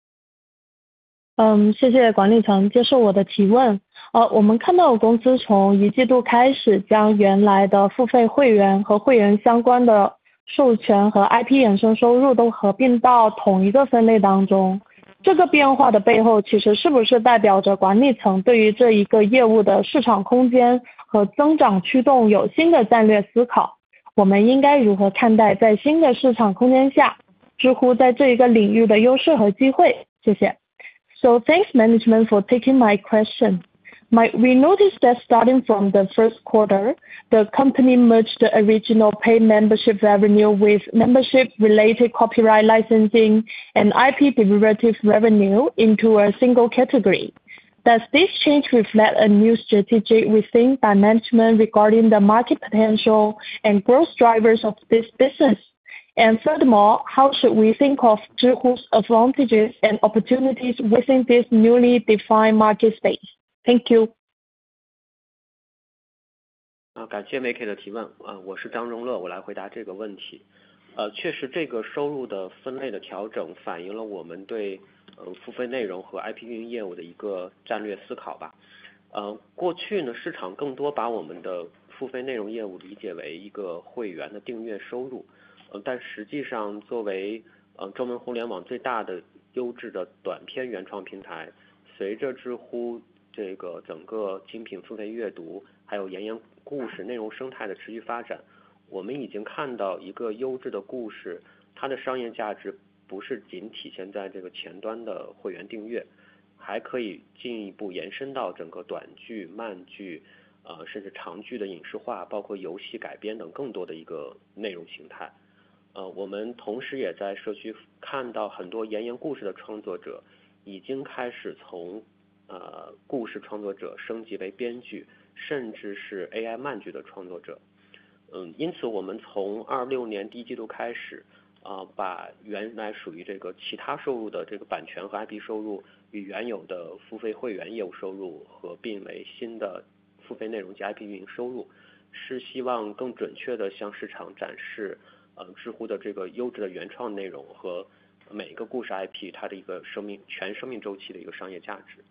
嗯，谢谢管理层接受我的提问。呃，我们看到公司从一季度开始将原来的付费会员和会员相关的授权和 I P 衍生收入都合并到同一个分类当中。这个变化的背后，其实是不是代表着管理层对于这一个业务的市场空间和增长驱动有新的战略思考？我们应该如何看待在新的市场空间下，知乎在这一个领域的优势和机会？谢谢。So thanks management for taking my question. My, we noticed that starting from the first quarter, the company merged the original paid membership revenue with membership-related copyright licensing and I P derivative revenue into a single category. Does this change reflect a new strategy within the management regarding the market potential and growth drivers of this business? And furthermore, how should we think of Zhihu's advantages and opportunities within this newly defined market space? Thank you. 啊，感谢 Vicky 的提问，啊，我是张荣乐，我来回答这个问题。呃，确实，这个收入的分类的调整反映了我们对呃付费内容和 I P 运营业务的一个战略思考吧。呃，过去呢，市场更多把我们的付费内容业务理解为一个会员的订阅收入。呃，但实际上，作为呃中文互联网最大的优质的短篇原创平台，随着知乎这个整个精品付费阅读还有延延故事内容生态的持续发展，我们已经看到一个优质的故事，它的商业价值不是仅体现在这个前端的会员订阅，还可以进一步延伸到整个短剧、慢剧，呃，甚至长剧的影视化，包括游戏改编等更多的一个内容形态。呃，我们同时也在社区看到很多延延故事的创作者已经开始从呃故事创作者升级为编剧，甚至是 A I 漫剧的创作者。嗯，因此我们从二六年第一季度开始，啊、呃，把原来属于这个其他收入的这个版权和 I P 收入与原有的付费会员业务收入合并为新的付费内容及 I P 运营收入，是希望更准确地向市场展示呃知乎的这个优质的原创内容和每个故事 I P 它的一个生命全生命周期的一个商业价值。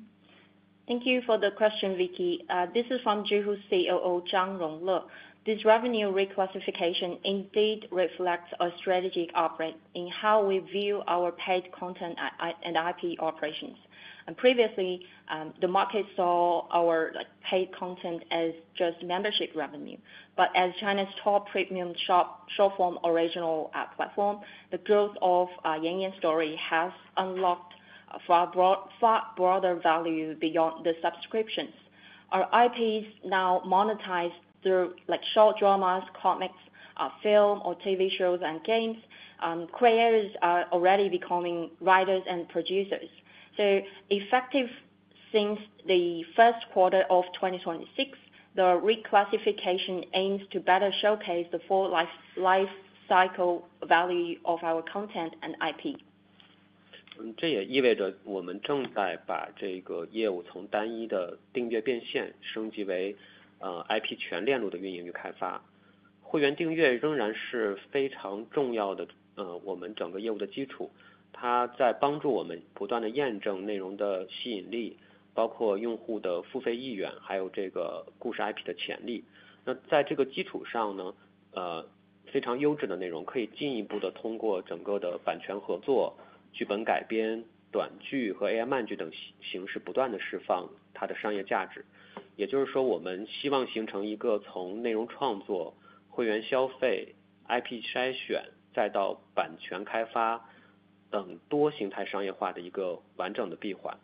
Thank you for the question, Vicky. Uh, this is from Zhihu C O O Zhang Rongle. This revenue reclassification indeed reflects a strategic upgrade in how we view our paid content and I P operations. And previously, um, the market saw our like, paid content as just membership revenue. But as China's top premium short, short-form original uh, platform, the growth of uh, Yan Yan Story has unlocked a far, broad, far broader value beyond the subscriptions. Our I Ps now monetize through like short dramas, comics, uh, film or T V shows and games. Um, creators are already becoming writers and producers. So effective since the first quarter of twenty twenty-six, the reclassification aims to better showcase the full life, life cycle value of our content and I P. 嗯，这也意味着我们正在把这个业务从单一的订阅变现升级为呃 I P 全链路的运营与开发。会员订阅仍然是非常重要的呃我们整个业务的基础，它在帮助我们不断的验证内容的吸引力，包括用户的付费意愿，还有这个故事 I P 的潜力。那在这个基础上呢，呃非常优质的内容可以进一步的通过整个的版权合作、剧本改编、短剧和 A I 漫剧等形式不断的释放它的商业价值。也就是说，我们希望形成一个从内容创作、会员消费、 I P 筛选，再到版权开发等多形态商业化的一个完整的闭环。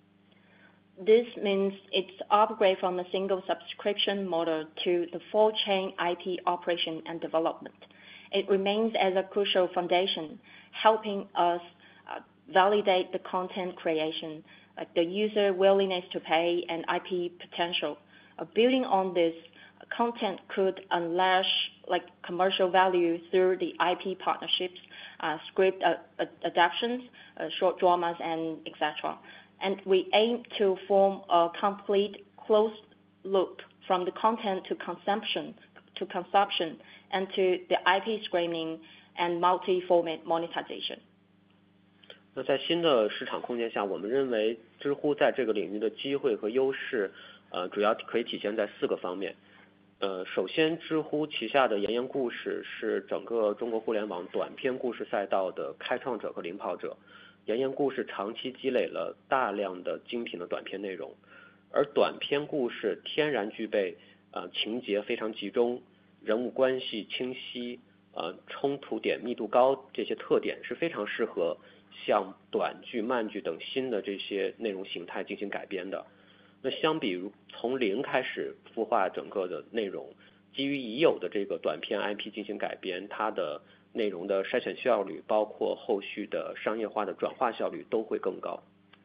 This means it's upgrade from a single subscription model to the full chain I P operation and development. It remains as a crucial foundation, helping us uh, validate the content creation, like the user willingness to pay and I P potential. Uh, building on this, content could unleash like commercial value through the I P partnerships, uh, script uh, adaptations, uh, short dramas, and et cetera. And we aim to form a complete closed loop from the content to consumption, to consumption, and to the I P screening and multi-format monetization. 那在新的市场空间下，我们认为知乎在这个领域的机会和优势，呃，主要可以体现在四个方面。呃，首先，知乎旗下的岩岩故事是整个中国互联网短篇故事赛道的开创者和领跑者。岩岩故事长期积累了大量的精品的短篇内容，而短篇故事天然具备呃情节非常集中、人物关系清晰、呃冲突点密度高这些特点，是非常适合向短剧、慢剧等新的这些内容形态进行改编的。那相比于从零开始孵化整个的内容，基于已有的这个短片 I P 进行改编，它的内容的筛选效率，包括后续的商业化的转化效率都会更高。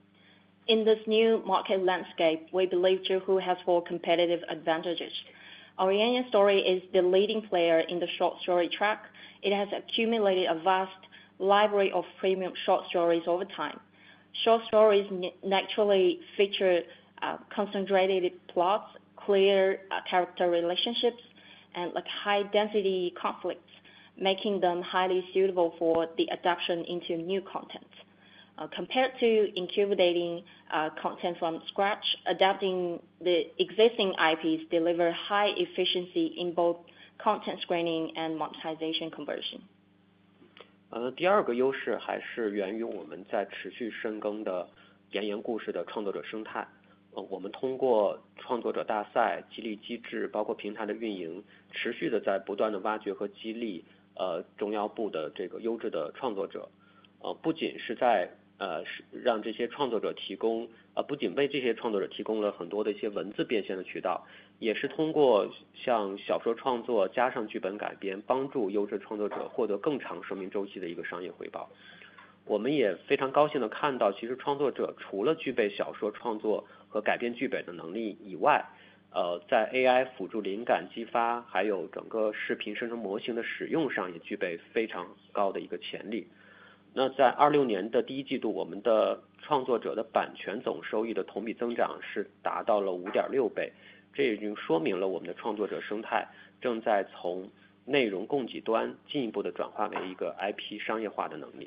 In this new market landscape, we believe Zhihu has four competitive advantages. Our Yan Yan Story is the leading player in the short story track. It has accumulated a vast library of premium short stories over time. Short stories naturally feature uh, concentrated plots, clear uh, character relationships, and like high density conflicts, making them highly suitable for the adaptation into new content. Uh, compared to incubating uh, content from scratch, adapting the existing I Ps deliver high efficiency in both content screening and monetization conversion. 呃，第二个优势还是源于我们在持续深耕的岩岩故事的创作者生态。呃，我们通过创作者大赛、激励机制，包括平台的运营，持续的在不断的挖掘和激励呃中腰部的这个优质的创作者。呃，不仅是在呃让这些创作者提供呃不仅为这些创作者提供了很多的一些文字变现的渠道，也是通过像小说创作加上剧本改编，帮助优质创作者获得更长生命周期的一个商业回报。我们也非常高兴的看到，其实创作者除了具备小说创作和改编剧本的能力以外，呃，在 A I 辅助灵感激发，还有整个视频生成模型的使用上，也具备非常高的一个潜力。那在二六年的第一季度，我们的创作者的版权总收益的同比增长是达到了五点六倍，这已经说明了我们的创作者生态正在从内容供给端进一步的转化为一个 I P 商业化的能力。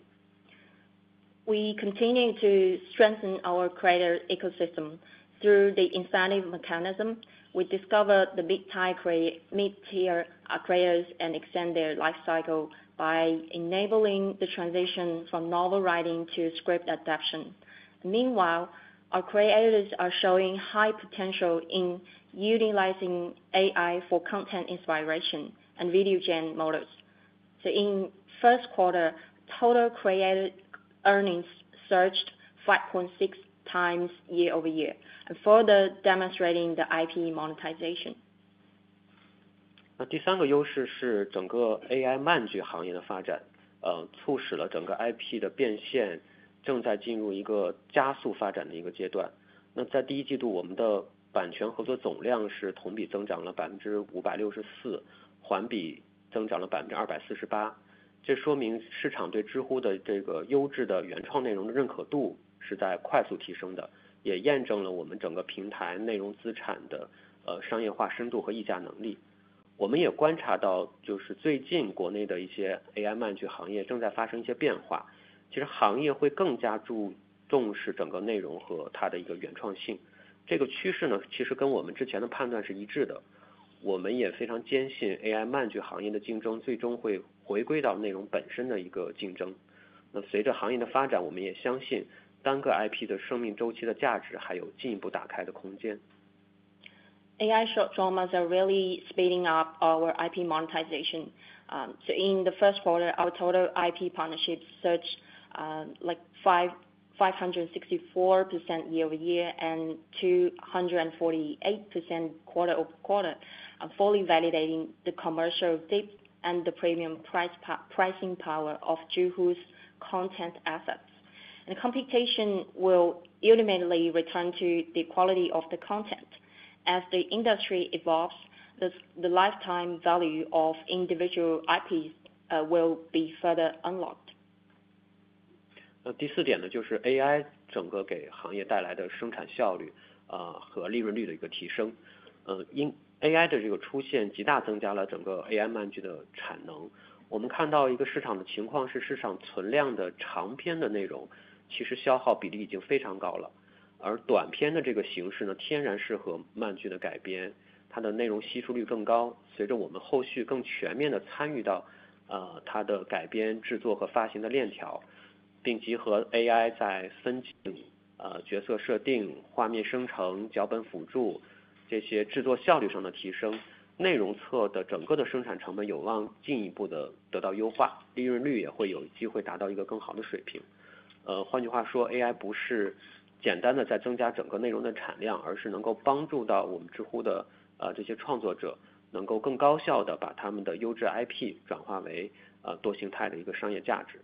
We continue to strengthen our creator ecosystem through the incentive mechanism. We discover the mid-tier create, mid-tier creators and extend their life cycle by enabling the transition from novel writing to script adaptation. Meanwhile, our creators are showing high potential in utilizing A I for content inspiration and video gen models. So in first quarter, total creator earnings surged five point six times year over year, and further demonstrating the I P monetization. 那第三个优势是整个 A I 漫剧行业的发展，呃，促使了整个 I P 的变现正在进入一个加速发展的一个阶段。那在第一季度，我们的版权合作总量是同比增长了百分之五百六十四，环比增长了百分之二百四十八。这说明市场对知乎的这个优质的原创内容的认可度是在快速提升的，也验证了我们整个平台内容资产的呃商业化深度和议价能力。我们也观察到，就是最近国内的一些 A I 漫剧行业正在发生一些变化，其实行业会更加注重视整个内容和它的一个原创性。这个趋势呢，其实跟我们之前的判断是一致的。我们也非常坚信 A I 漫剧行业的竞争最终会回归到内容本身的一个竞争。那随着行业的发展，我们也相信单个 I P 的生命周期的价值还有进一步打开的空间。 A I short dramas are really speeding up our I P monetization. Um, so in the first quarter, our total I P partnerships surged uh, like five. five hundred sixty-four percent year-over-year and two hundred forty-eight percent quarter-over-quarter, uh, fully validating the commercial depth and the premium price pricing power of Zhihu's content assets. And computation will ultimately return to the quality of the content. As the industry evolves, the, the lifetime value of individual I Ps uh, will be further unlocked. 呃，第四点呢，就是 A I 整个给行业带来的生产效率，呃和利润率的一个提升。呃，因 A I 的这个出现，极大增加了整个 A I 漫剧的产能。我们看到一个市场的情况是，市场存量的长篇的内容，其实消耗比例已经非常高了，而短篇的这个形式呢，天然适合漫剧的改编，它的内容吸收率更高。随着我们后续更全面的参与到，呃，它的改编、制作和发行的链条。并集合 A I 在分镜、呃角色设定、画面生成、脚本辅助这些制作效率上的提升，内容侧的整个的生产成本有望进一步的得到优化，利润率也会有机会达到一个更好的水平。呃，换句话说 ，A I 不是简单的在增加整个内容的产量，而是能够帮助到我们知乎的呃这些创作者，能够更高效的把他们的优质 I P 转化为呃多形态的一个商业价值。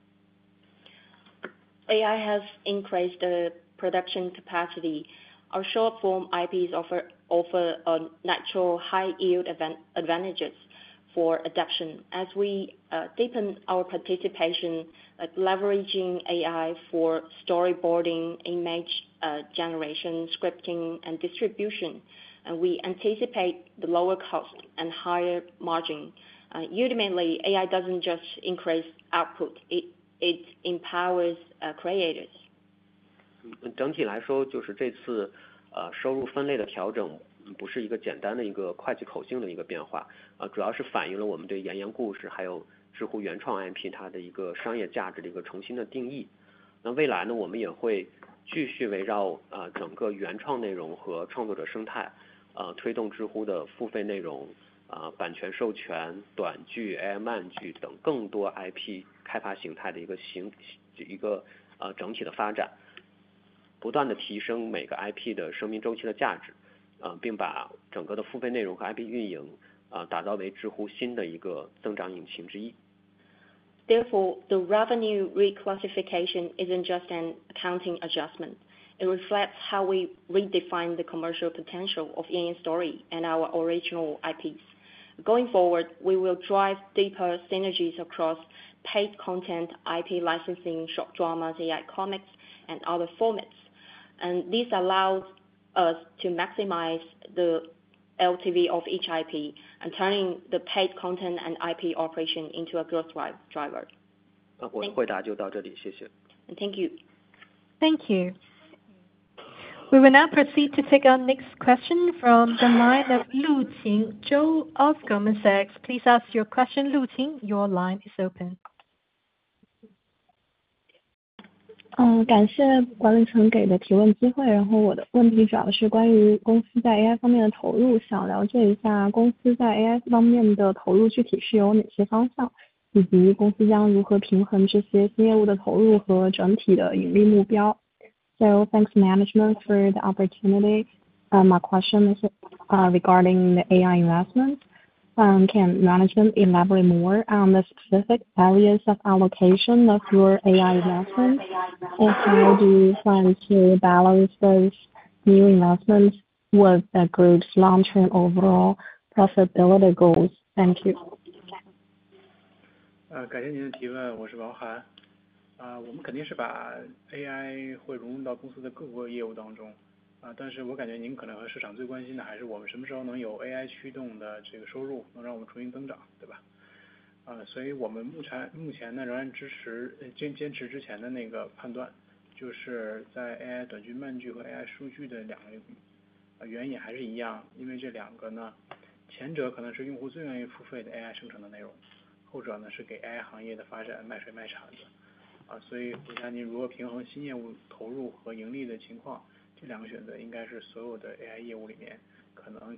A I has increased the production capacity. Our short-form I Ps offer offer a natural high-yield advantages for adoption. As we uh, deepen our participation, like leveraging A I for storyboarding, image uh, generation, scripting, and distribution, and we anticipate the lower cost and higher margin. Uh, ultimately, A I doesn't just increase output; it it empowers uh, creators. 整体来说，就是这次呃收入分类的调整，不是一个简单的一个会计口径的一个变化，呃，主要是反映了我们对言言故事还有知乎原创 I P 它的一个商业价值的一个重新的定义。那未来呢，我们也会继续围绕呃整个原创内容和创作者生态，呃推动知乎的付费内容、呃版权授权、短剧、A I 漫剧等更多 I P 开发形态的一个形一个呃整体的发展。不断的提升每个 I P 的生命周期的价值，呃，并把整个的付费内容和 I P 运营，呃，打造为知乎新的一个增长引擎之一。 Therefore, the revenue reclassification isn't just an accounting adjustment. It reflects how we redefine the commercial potential of Yan Yan Story and our original I Ps. Going forward, we will drive deeper synergies across paid content, I P licensing, short dramas, A I comics, and other formats. And this allows us to maximize the L T V of each I P and turning the paid content and I P operation into a growth driver. 呃，我的回答就到这里，谢谢。 And thank you. Thank you. We will now proceed to take our next question from the line of Lu Qing Zhou of Goldman Sachs. Please ask your question, Lu Qing. Your line is open. 嗯，感谢管理层给的提问机会。然后我的问题主要是关于公司在 A I 方面的投入，想了解一下公司在 A I 方面的投入具体是有哪些方向，以及公司将如何平衡这些新业务的投入和整体的盈利目标。So thanks management for the opportunity. Uh, my question is uh, regarding the A I investment. Um, can management elaborate more on the specific areas of allocation of your A I investments, and how do you plan to balance those new investments with the group's long-term overall profitability goals? Thank you. 呃，感谢您的提问，我是王涵。啊、呃，我们肯定是把 A I 会融入到公司的各个业务当中。啊，但是我感觉您可能和市场最关心的还是我们什么时候能有 A I 驱动的这个收入，能让我们重新增长，对吧？啊，所以我们目前目前呢仍然支持坚坚持之前的那个判断，就是在 A I 短剧、漫剧和 A I 数据的两个啊原因还是一样，因为这两个呢，前者可能是用户最愿意付费的 A I 生成的内容，后者呢是给 A I 行业的发展卖水卖铲子。啊，所以回答您如何平衡新业务投入和盈利的情况。这两个选择应该是所有的 A I 业务里面可能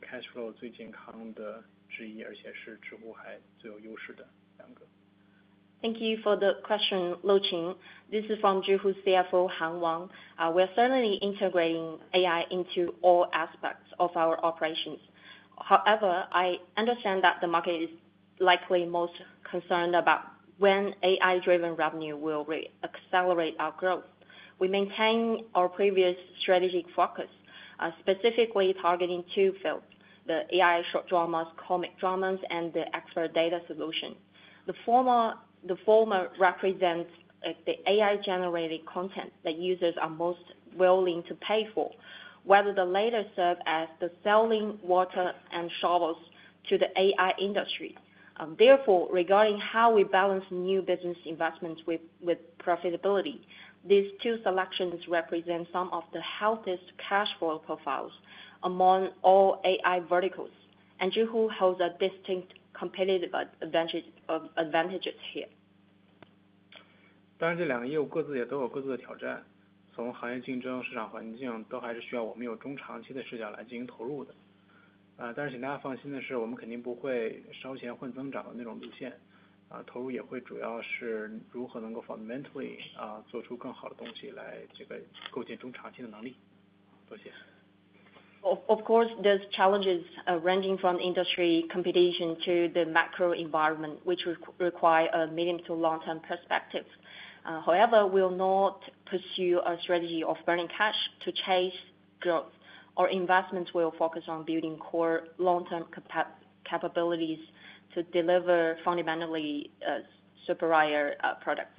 cash flow 最健康的之一，而且是知乎还最有优势的两个。 Thank you for the question, Lu Qing. This is from Zhihu C F O Han Wang. Uh, we're certainly integrating A I into all aspects of our operations. However, I understand that the market is likely most concerned about when A I-driven revenue will re-accelerate our growth. We maintain our previous strategic focus, uh, specifically targeting two fields: the A I short dramas, comic dramas, and the expert data solution. The former The former represents uh, the A I-generated content that users are most willing to pay for, whether the latter serve as the selling water and shovels to the A I industry. Um, therefore, regarding how we balance new business investments with, with profitability, these two selections represent some of the healthiest cash flow profiles among all A I verticals, and Zhihu holds a distinct competitive advantage of advantages here. 当然，这两个业务各自也都有各自的挑战，从行业竞争、市场环境都还是需要我们有中长期的视角来进行投入的。啊，但是请大家放心的是，我们肯定不会烧钱混增长的那种路线。啊，投入也会主要是如何能够 fundamentally 啊做出更好的东西来，这个构建中长期的能力。多谢。 Of, of course, there's challenges uh, ranging from industry competition to the macro environment, which re require a medium to long-term perspective. Uh, however, we will not pursue a strategy of burning cash to chase growth. Our investments will focus on building core long-term capa capabilities to deliver fundamentally uh, superior uh, products.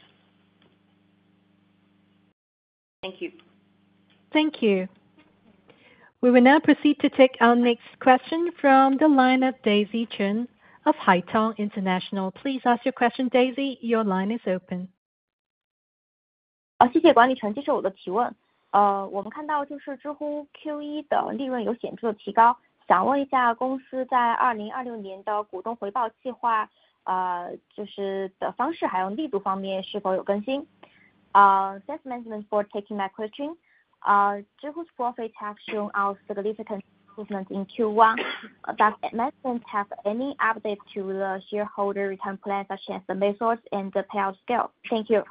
Thank you. Thank you. We will now proceed to take our next question from the line of Daisy Chen of Haitong International. Please ask your question, Daisy. Your line is open. 啊，谢谢管理层接受我的提问。呃，我们看到就是知乎 Q 一的利润有显著的提高，想问一下公司在二零二六年的股东回报计划，呃，就是的方式还有力度方面是否有更新？呃 ，Thanks management for taking my question. Uh, Zhihu's profits have shown a significant improvement in Q one. Uh, does management have any update to the shareholder return plan, such as the methods and the payout scale? Thank you.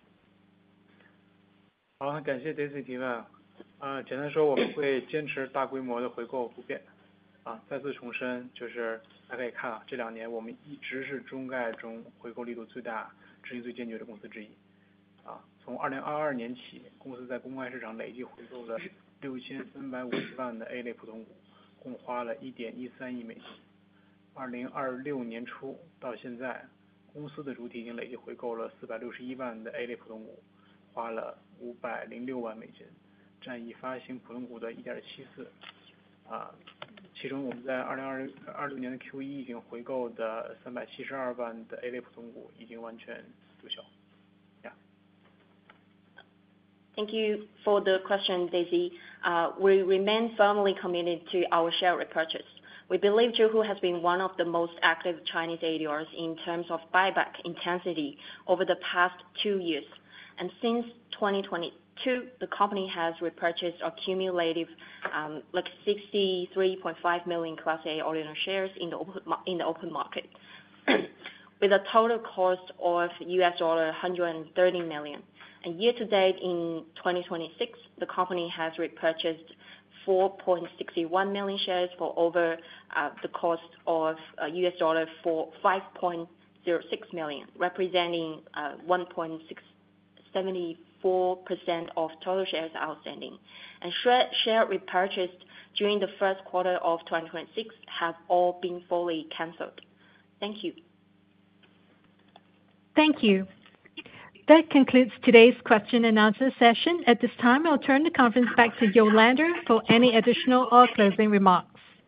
好，感谢 Daisy 提问。呃，简单说，我们会坚持大规模的回购不变。啊，再次重申，就是大家可以看啊，这两年我们一直是中概中回购力度最大、执行最坚决的公司之一。啊，从二零二二年起，公司在公开市场累计回购了六千三百五十万的 A 类普通股，共花了一点一三亿美金。二零二六年初到现在，公司的主体已经累计回购了四百六十一万的 A 类普通股，花了五百零六万美金，占已发行普通股的一点七四。啊，其中我们在二零二二六年的 Q 一已经回购的三百七十二万的 A 类普通股已经完全有效。 Thank you for the question, Daisy. Uh, we remain firmly committed to our share repurchase. We believe Zhihu has been one of the most active Chinese A D Rs in terms of buyback intensity over the past two years. And since twenty twenty-two, the company has repurchased a cumulative um, like sixty-three point five million Class A ordinary shares in the open, in the open market, with a total cost of U S dollar one hundred thirty million. And year to date in twenty twenty-six, the company has repurchased four point six one million shares for over uh, the cost of uh, U S dollar for five point zero six million, representing uh, one point six seven four percent of total shares outstanding. And share, share repurchased during the first quarter of twenty twenty-six have all been fully cancelled. Thank you. Thank you. That concludes today's question and answer session. At this time, I'll turn the conference back to Yolanda for any additional or closing remarks.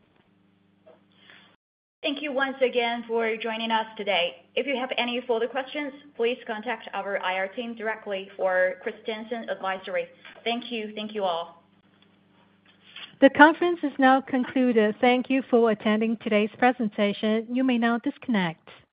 Thank you once again for joining us today. If you have any further questions, please contact our I R team directly or Christensen Advisory. Thank you. Thank you all. The conference is now concluded. Thank you for attending today's presentation. You may now disconnect.